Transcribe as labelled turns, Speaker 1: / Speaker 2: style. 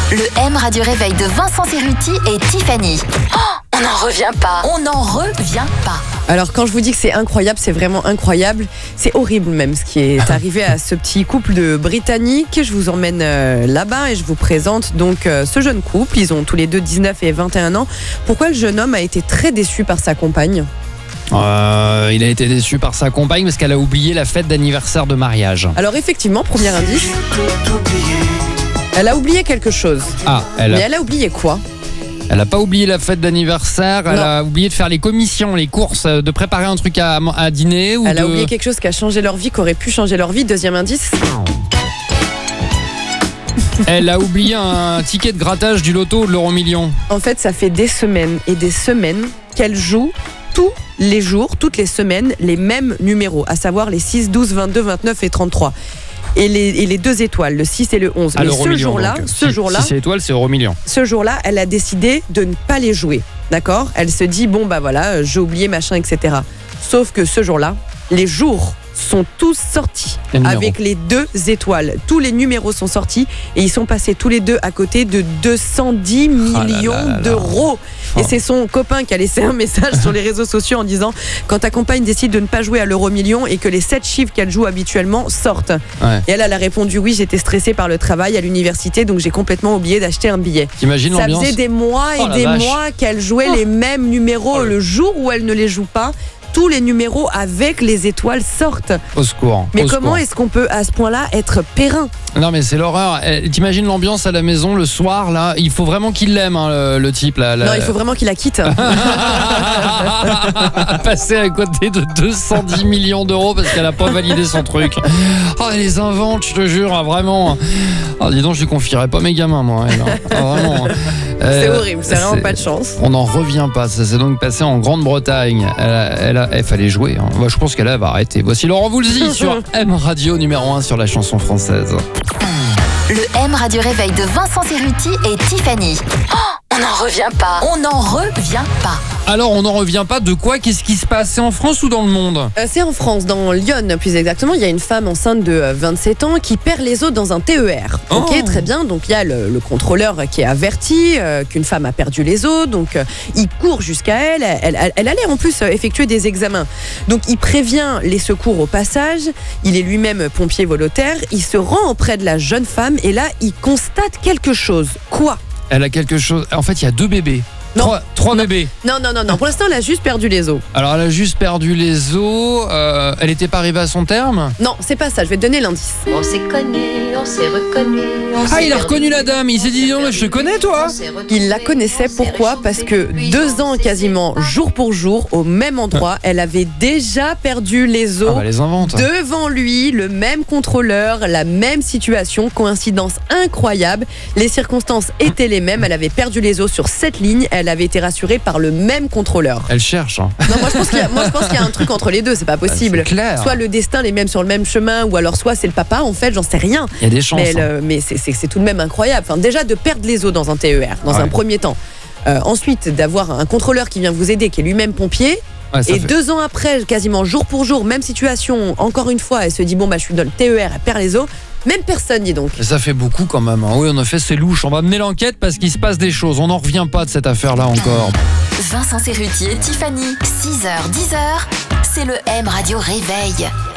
Speaker 1: Le M Radio Réveil de Vincent Cerruti et Tiffany. Oh, on n'en revient pas. On n'en revient pas.
Speaker 2: Alors quand je vous dis que c'est incroyable, c'est vraiment incroyable. C'est horrible même ce qui est arrivé à ce petit couple de Britanniques. Je vous emmène là-bas et je vous présente donc ce jeune couple. Ils ont tous les deux 19 et 21 ans. Pourquoi le jeune homme a été très déçu par sa compagne ?
Speaker 3: Il a été déçu par sa compagne parce qu'elle a oublié la fête d'anniversaire de mariage.
Speaker 2: Alors effectivement, premier indice, elle a oublié quelque chose. Mais elle a oublié quoi ?
Speaker 3: Elle n'a pas oublié la fête d'anniversaire, elle a oublié de faire les commissions, les courses, de préparer un truc à dîner.
Speaker 2: Elle a oublié quelque chose qui a changé leur vie, qui aurait pu changer leur vie. Deuxième indice.
Speaker 3: Elle a oublié un ticket de grattage du loto de l'euro-million.
Speaker 2: En fait, ça fait des semaines et des semaines qu'elle joue tous les jours, toutes les semaines, les mêmes numéros, à savoir les 6, 12, 22, 29 et 33. Et les 2 étoiles, le 6 et le 11.
Speaker 3: Mais
Speaker 2: ce jour-là,
Speaker 3: 6 étoiles, c'est euro-million.
Speaker 2: Ce jour-là, elle a décidé de ne pas les jouer. D'accord ? Elle se dit, bon, bah voilà, j'ai oublié, machin, etc. Sauf que ce jour-là, les jours sont tous sortis avec les 2 étoiles. Tous les numéros sont sortis et ils sont passés tous les deux à côté de 210 millions d'euros. Et c'est son copain qui a laissé un message sur les réseaux sociaux en disant « Quand ta compagne décide de ne pas jouer à l'euro-million et que les 7 chiffres qu'elle joue habituellement sortent. » Et elle a répondu « Oui, j'étais stressée par le travail à l'université, donc j'ai complètement oublié d'acheter un billet. »
Speaker 3: T'imagines l'ambiance ?
Speaker 2: Ça faisait des mois et des mois qu'elle jouait les mêmes numéros. Le jour où elle ne les joue pas, tous les numéros avec les étoiles sortent.
Speaker 3: Au secours.
Speaker 2: Mais comment est-ce qu'on peut à ce point-là être périn ?
Speaker 3: Non mais c'est l'horreur. T'imagines l'ambiance à la maison le soir là ? Il faut vraiment qu'il l'aime le type là.
Speaker 2: Non, il faut vraiment qu'il la quitte.
Speaker 3: Passer à côté de 210 millions d'euros parce qu'elle a pas validé son truc. Oh, elle les invente, je te jure, vraiment. Oh, dis donc, je lui confierais pas mes gamins moi. Vraiment.
Speaker 2: C'est horrible, c'est vraiment pas de chance.
Speaker 3: On n'en revient pas. Ça s'est donc passé en Grande-Bretagne. Elle fallait jouer. Hein. Je pense qu'elle va arrêter. Voici Laurent Voulzy sur M Radio numéro 1 sur la chanson française.
Speaker 1: Le M Radio Réveil de Vincent Cerruti et Tiffany. Oh, on n'en revient pas. On n'en revient pas.
Speaker 3: Alors, on n'en revient pas de quoi ? Qu'est-ce qui se passe ? C'est en France ou dans le monde ?
Speaker 2: C'est en France, dans Lyon plus exactement. Il y a une femme enceinte de 27 ans qui perd les os dans un TER. Ok, très bien. Donc il y a le contrôleur qui est averti qu'une femme a perdu les os. Donc il court jusqu'à elle. Elle allait en plus effectuer des examens. Donc il prévient les secours au passage. Il est lui-même pompier volontaire. Il se rend auprès de la jeune femme et là, il constate quelque chose. Quoi ?
Speaker 3: Elle a quelque chose. En fait, il y a 2 bébés. Trois bébés.
Speaker 2: Non. Pour l'instant, elle a juste perdu les os.
Speaker 3: Alors, elle a juste perdu les os. Elle n'était pas arrivée à son terme ?
Speaker 2: Non, c'est pas ça. Je vais te donner l'indice.
Speaker 4: On s'est connus, on s'est reconnus.
Speaker 3: Il a reconnu la dame. Il s'est dit, non, mais je te connais, toi.
Speaker 2: Il la connaissait. Pourquoi ? Parce que 2 ans quasiment, jour pour jour, au même endroit, elle avait déjà perdu les os.
Speaker 3: Les invente.
Speaker 2: Devant lui, le même contrôleur, la même situation. Coïncidence incroyable. Les circonstances étaient les mêmes. Elle avait perdu les os sur cette ligne. Elle avait été rassurée par le même contrôleur.
Speaker 3: Elle cherche. Hein.
Speaker 2: Non, moi je pense qu'il y a un truc entre les deux, c'est pas possible.
Speaker 3: C'est clair.
Speaker 2: Soit le destin les mêmes sur le même chemin, ou alors soit c'est le papa, en fait, j'en sais rien.
Speaker 3: Il y a des chances.
Speaker 2: Mais c'est tout de même incroyable. Enfin, déjà de perdre les os dans un TER, dans un premier temps. Ensuite, d'avoir un contrôleur qui vient vous aider, qui est lui-même pompier. Et 2 ans après, quasiment jour pour jour, même situation, encore une fois, elle se dit bon bah je suis dans le TER, elle perd les os. Même personne, dis donc.
Speaker 3: Ça fait beaucoup quand même. Hein. Oui, en effet, c'est louche. On va mener l'enquête parce qu'il se passe des choses. On n'en revient pas de cette affaire-là encore.
Speaker 1: Vincent Cerruti et Tiffany, 6h, 10h, c'est le M Radio Réveil.